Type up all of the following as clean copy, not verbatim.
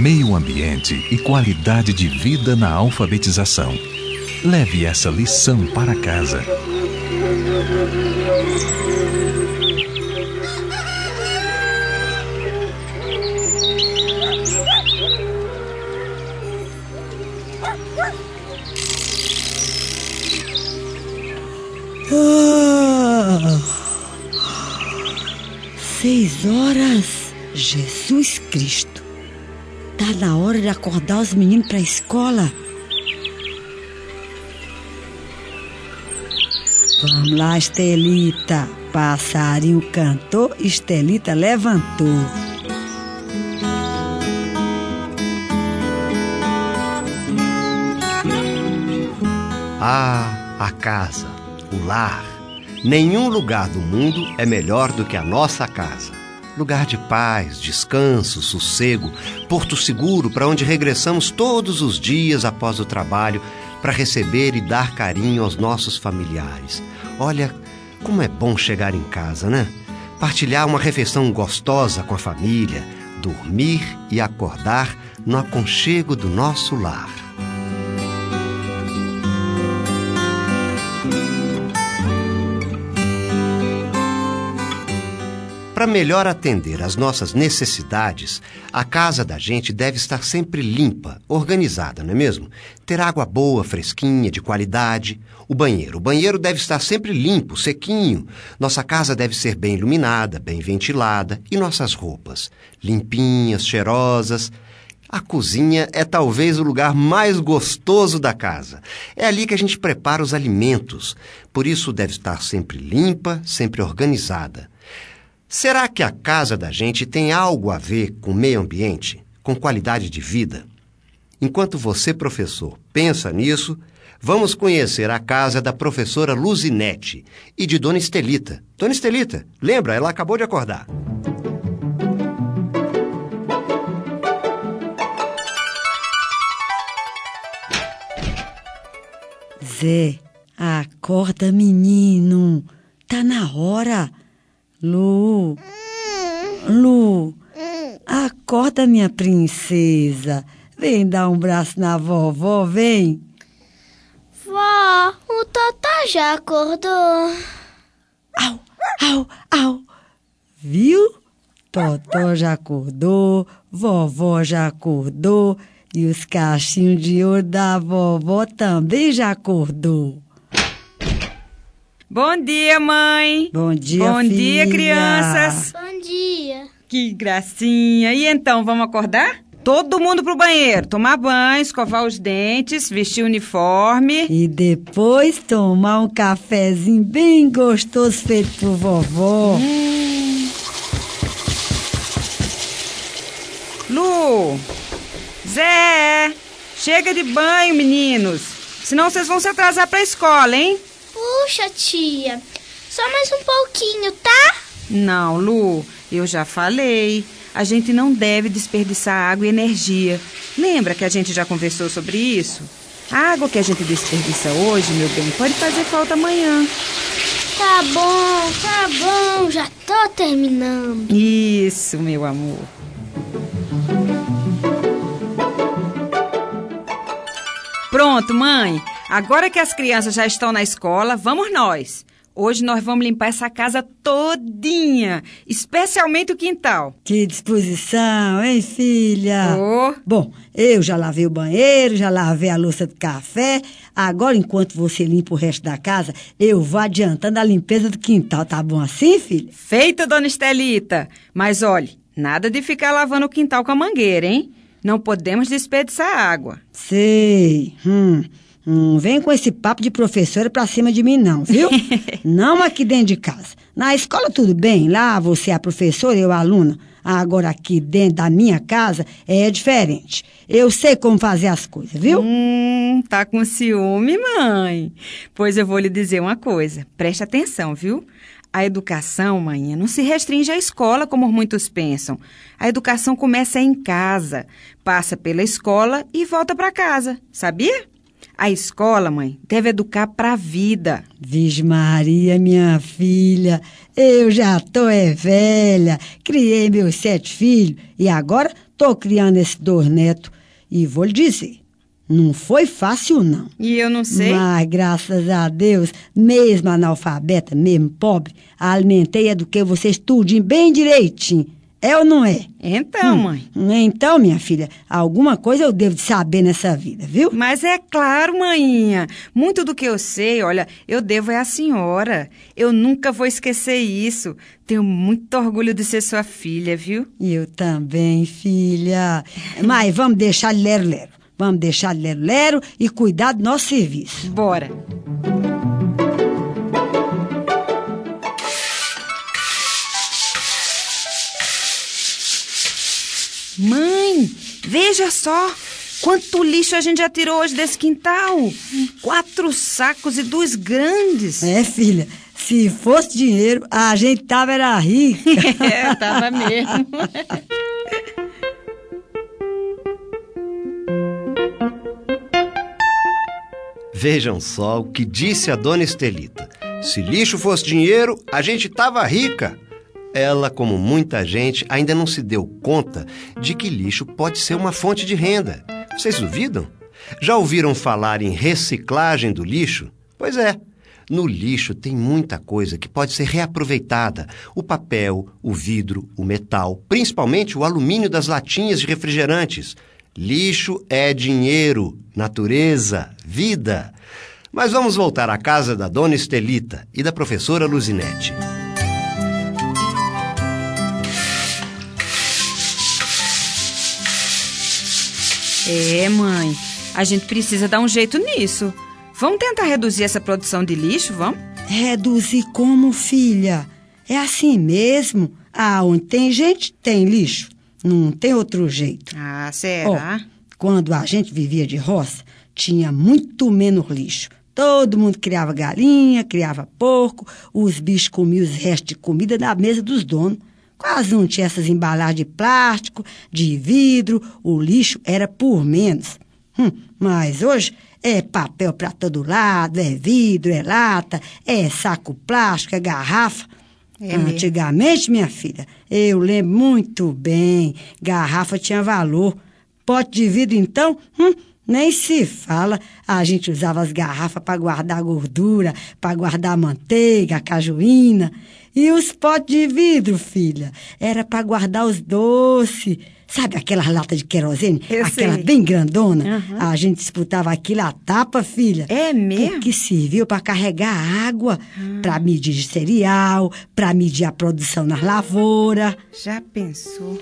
meio ambiente e qualidade de vida na alfabetização. Leve essa lição para casa. Ah, 6 horas. Jesus Cristo. Tá na hora de acordar os meninos pra escola. Vamos lá, Estelita. Passarinho cantou, Estelita levantou. Ah, a casa, o lar. Nenhum lugar do mundo é melhor do que a nossa casa. Lugar de paz, descanso, sossego, porto seguro para onde regressamos todos os dias após o trabalho para receber e dar carinho aos nossos familiares. Olha, como é bom chegar em casa, né? Partilhar uma refeição gostosa com a família, dormir e acordar no aconchego do nosso lar. Para melhor atender às nossas necessidades, a casa da gente deve estar sempre limpa, organizada, não é mesmo? Ter água boa, fresquinha, de qualidade. O banheiro deve estar sempre limpo, sequinho. Nossa casa deve ser bem iluminada, bem ventilada. E nossas roupas, limpinhas, cheirosas. A cozinha é talvez o lugar mais gostoso da casa. É ali que a gente prepara os alimentos. Por isso deve estar sempre limpa, sempre organizada. Será que a casa da gente tem algo a ver com o meio ambiente, com qualidade de vida? Enquanto você, professor, pensa nisso, vamos conhecer a casa da professora Luzinete e de Dona Estelita. Dona Estelita, lembra? Ela acabou de acordar. Zé, acorda, menino. Tá na hora. Lu, acorda, minha princesa. Vem dar um braço na vovó, vem. Vó, o Totó já acordou. Au. Viu? Totó já acordou, vovó já acordou e os cachinhos de ouro da vovó também já acordou. Bom dia, mãe. Bom dia, Bom filha. dia, crianças. Bom dia. Que gracinha. E então, vamos acordar? Todo mundo pro banheiro, tomar banho, escovar os dentes, vestir o uniforme. E depois tomar um cafezinho bem gostoso feito por vovó. Lu, Zé, chega de banho, meninos. Senão vocês vão se atrasar pra escola, hein? Puxa, tia, só mais um pouquinho, tá? Não, Lu, eu já falei. A gente não deve desperdiçar água e energia. Lembra que a gente já conversou sobre isso? A água que a gente desperdiça hoje, meu bem, pode fazer falta amanhã. Tá bom, já tô terminando. Isso, meu amor. Pronto, mãe. Agora que as crianças já estão na escola, vamos nós. Hoje nós vamos limpar essa casa todinha, especialmente o quintal. Que disposição, hein, filha? Oh. Bom, eu já lavei o banheiro, já lavei a louça do café. Agora, enquanto você limpa o resto da casa, eu vou adiantando a limpeza do quintal. Tá bom assim, filha? Feito, dona Estelita. Mas olhe, nada de ficar lavando o quintal com a mangueira, hein? Não podemos desperdiçar água. Sei. Não vem com esse papo de professora pra cima de mim, não, viu? Não aqui dentro de casa. Na escola tudo bem, lá você é a professora e eu a aluna. Agora aqui dentro da minha casa é diferente. Eu sei como fazer as coisas, viu? Tá com ciúme, mãe? Pois eu vou lhe dizer uma coisa. Preste atenção, viu? A educação, mãe, não se restringe à escola como muitos pensam. A educação começa em casa, passa pela escola e volta pra casa. Sabia? A escola, mãe, deve educar para a vida. Virgem Maria, minha filha, eu já tô velha, criei meus 7 filhos e agora tô criando esses 2 netos. E vou lhe dizer, não foi fácil, não. E eu não sei. Mas, graças a Deus, mesmo analfabeta, mesmo pobre, alimentei e eduquei vocês tudinho, bem direitinho. É ou não é? Então, mãe. Então, minha filha, alguma coisa eu devo de saber nessa vida, viu? Mas é claro, maninha. Muito do que eu sei, olha, eu devo é à senhora. Eu nunca vou esquecer isso. Tenho muito orgulho de ser sua filha, viu? Eu também, filha. Mas vamos deixar de lero-lero. Vamos deixar de lero-lero e cuidar do nosso serviço. Bora. Mãe, veja só quanto lixo a gente já tirou hoje desse quintal. 4 sacos e 2 grandes. É, filha, se fosse dinheiro, a gente era rica. É, tava mesmo. Vejam só o que disse a dona Estelita. Se lixo fosse dinheiro, a gente tava rica. Ela, como muita gente, ainda não se deu conta de que lixo pode ser uma fonte de renda. Vocês duvidam? Já ouviram falar em reciclagem do lixo? Pois é, no lixo tem muita coisa que pode ser reaproveitada. O papel, o vidro, o metal, principalmente o alumínio das latinhas de refrigerantes. Lixo é dinheiro, natureza, vida. Mas vamos voltar à casa da dona Estelita e da professora Luzinete. É, mãe, a gente precisa dar um jeito nisso. Vamos tentar reduzir essa produção de lixo, vamos? Reduzir como, filha? É assim mesmo. Onde tem gente, tem lixo. Não tem outro jeito. Ah, será? Quando a gente vivia de roça, tinha muito menos lixo. Todo mundo criava galinha, criava porco, os bichos comiam os restos de comida na mesa dos donos. Quase não tinha essas embalagens de plástico, de vidro, o lixo era por menos. Mas hoje é papel para todo lado, é vidro, é lata, é saco plástico, é garrafa. Antigamente, minha filha, eu lembro muito bem, garrafa tinha valor. Pote de vidro, então, nem se fala. A gente usava as garrafas para guardar gordura, para guardar manteiga, cajuína. E os potes de vidro, filha, era para guardar os doces. Sabe aquelas latas de querosene? Aquela bem grandona? Uhum. A gente disputava aquilo a tapa, filha. É mesmo? Porque serviu para carregar água, para medir de cereal, para medir a produção nas lavouras. Já pensou?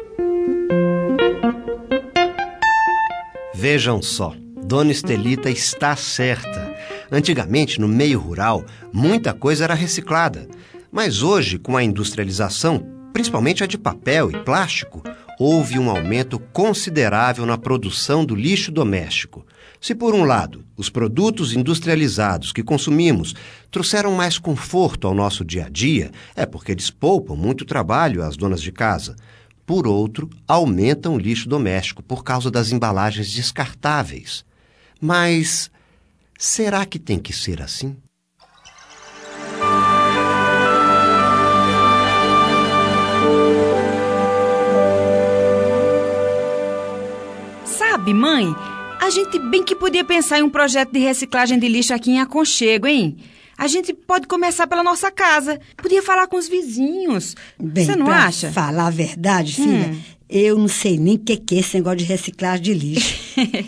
Vejam só, dona Estelita está certa. Antigamente, no meio rural, muita coisa era reciclada. Mas hoje, com a industrialização, principalmente a de papel e plástico, houve um aumento considerável na produção do lixo doméstico. Se, por um lado, os produtos industrializados que consumimos trouxeram mais conforto ao nosso dia a dia, é porque eles poupam muito trabalho às donas de casa. Por outro, aumentam o lixo doméstico por causa das embalagens descartáveis. Mas será que tem que ser assim? Sabe, mãe, a gente bem que podia pensar em um projeto de reciclagem de lixo aqui em Aconchego, hein? A gente pode começar pela nossa casa. Podia falar com os vizinhos. Bem, você não acha? Falar a verdade, filha, eu não sei nem o que é esse negócio de reciclagem de lixo.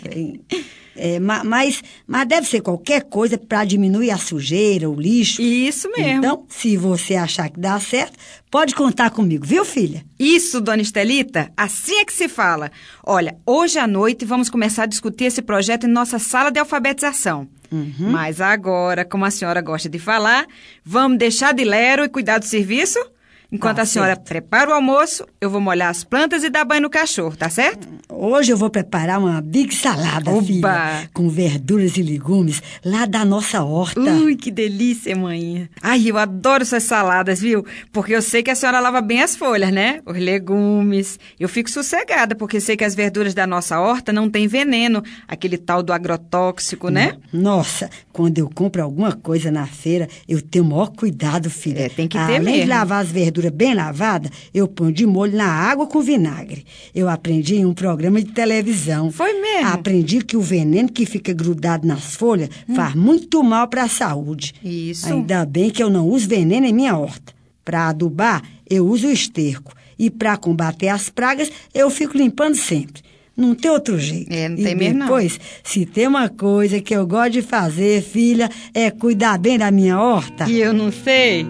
Mas deve ser qualquer coisa para diminuir a sujeira, o lixo. Isso mesmo. Então, se você achar que dá certo, pode contar comigo, viu, filha? Isso, dona Estelita, assim é que se fala. Olha, hoje à noite vamos começar a discutir esse projeto em nossa sala de alfabetização. Mas agora, como a senhora gosta de falar, vamos deixar de lero e cuidar do serviço? Enquanto a senhora prepara o almoço, eu vou molhar as plantas e dar banho no cachorro, tá certo? Hoje eu vou preparar uma big salada, Oba! filha, com verduras e legumes lá da nossa horta. Ui, que delícia, mãe. Ai, eu adoro suas saladas, viu? Porque eu sei que a senhora lava bem as folhas, né? Os legumes. Eu fico sossegada, porque sei que as verduras da nossa horta não tem veneno, aquele tal do agrotóxico, né? Nossa, quando eu compro alguma coisa na feira, eu tenho o maior cuidado, filha. Tem que ter Além mesmo. de lavar as verduras bem lavadas, eu ponho de molho na água com vinagre. Eu aprendi em um programa de televisão. Foi mesmo? Aprendi que o veneno que fica grudado nas folhas faz muito mal para a saúde. Isso. Ainda bem que eu não uso veneno em minha horta. Para adubar, eu uso o esterco. E para combater as pragas, eu fico limpando sempre. Não tem outro jeito. Não tem mesmo, não. Depois, se tem uma coisa que eu gosto de fazer, filha, é cuidar bem da minha horta. E eu não sei.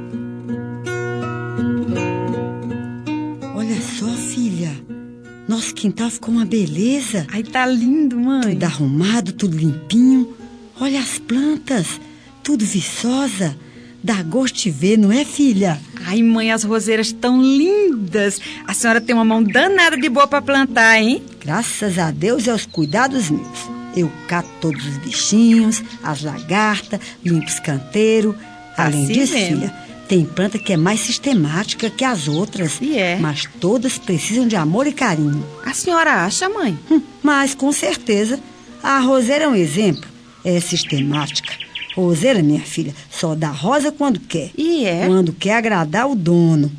Olha só, filha. Nosso quintal ficou uma beleza. Ai, tá lindo, mãe. Tudo arrumado, tudo limpinho. Olha as plantas, tudo viçosa. Dá gosto de ver, não é, filha? Ai, mãe, as roseiras tão lindas. A senhora tem uma mão danada de boa pra plantar, hein? Graças a Deus e aos cuidados meus. Eu cato todos os bichinhos, as lagartas, limpo os canteiros. Além Assim disso, mesmo. filha, tem planta que é mais sistemática que as outras. E é. Mas todas precisam de amor e carinho. A senhora acha, mãe? Mas, com certeza, a roseira é um exemplo. É sistemática. Roseira, minha filha, só dá rosa quando quer. E é. Quando quer agradar o dono.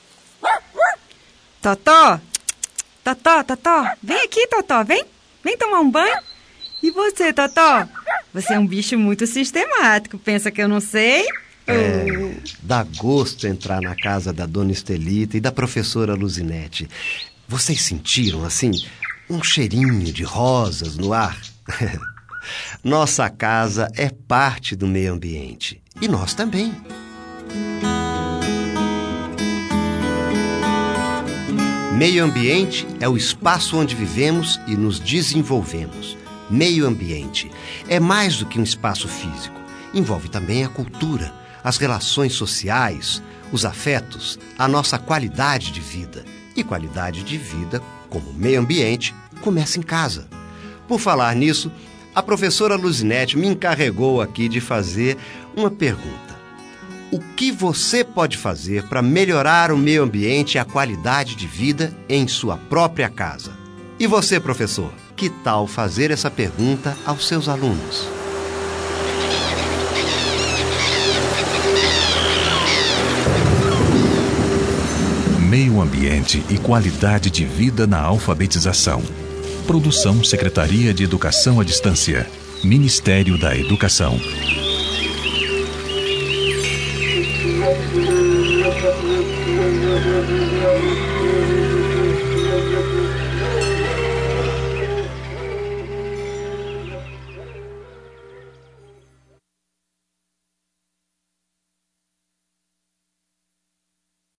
Totó! Totó, Totó! Vem aqui, Totó, vem! Vem tomar um banho. E você, Totó? Você é um bicho muito sistemático. Pensa que eu não sei? Dá gosto entrar na casa da dona Estelita e da professora Luzinete. Vocês sentiram, assim, um cheirinho de rosas no ar? Nossa casa é parte do meio ambiente. E nós também. Meio ambiente é o espaço onde vivemos e nos desenvolvemos. Meio ambiente é mais do que um espaço físico. Envolve também a cultura, as relações sociais, os afetos, a nossa qualidade de vida. E qualidade de vida, como meio ambiente, começa em casa. Por falar nisso, a professora Luzinete me encarregou aqui de fazer uma pergunta. O que você pode fazer para melhorar o meio ambiente e a qualidade de vida em sua própria casa? E você, professor, que tal fazer essa pergunta aos seus alunos? Meio ambiente e qualidade de vida na alfabetização. Produção Secretaria de Educação à Distância. Ministério da Educação.